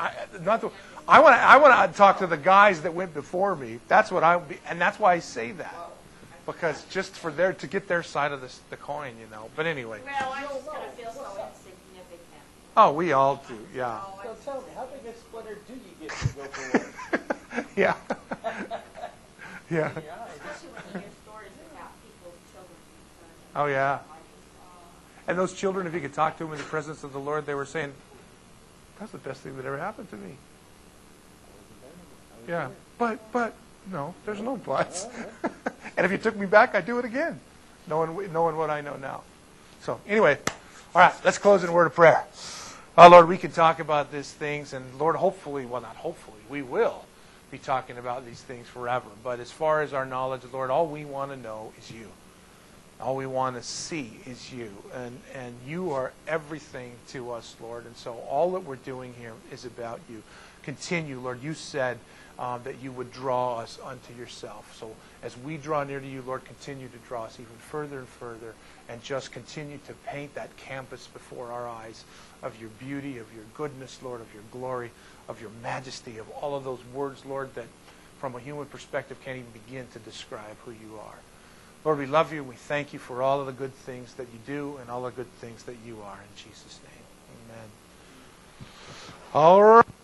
to talk to the guys that went before me. That's what and that's why I say that, because just for to get their side of the coin, But anyway. Well, I'm just going to feel so insignificant. Oh, we all do. Yeah. So tell me, how big a splinter do you get to go for work? Yeah. Yeah. Especially when you hear stories about people's children. Oh, yeah. And those children, if you could talk to them in the presence of the Lord, they were saying, "That's the best thing that ever happened to me." Yeah. But no, there's no buts. And if you took me back, I'd do it again, knowing what I know now. So anyway, all right, let's close in a word of prayer. Oh, Lord, we can talk about these things, and Lord, we will be talking about these things forever. But as far as our knowledge, Lord, all we want to know is You. All we want to see is You. And You are everything to us, Lord. And so all that we're doing here is about You. Continue, Lord. You said that You would draw us unto Yourself. So as we draw near to You, Lord, continue to draw us even further and further, and just continue to paint that canvas before our eyes of Your beauty, of Your goodness, Lord, of Your glory, of Your majesty, of all of those words, Lord, that from a human perspective can't even begin to describe who You are. Lord, we love You. We thank You for all of the good things that You do and all the good things that You are. In Jesus' name, amen. All right.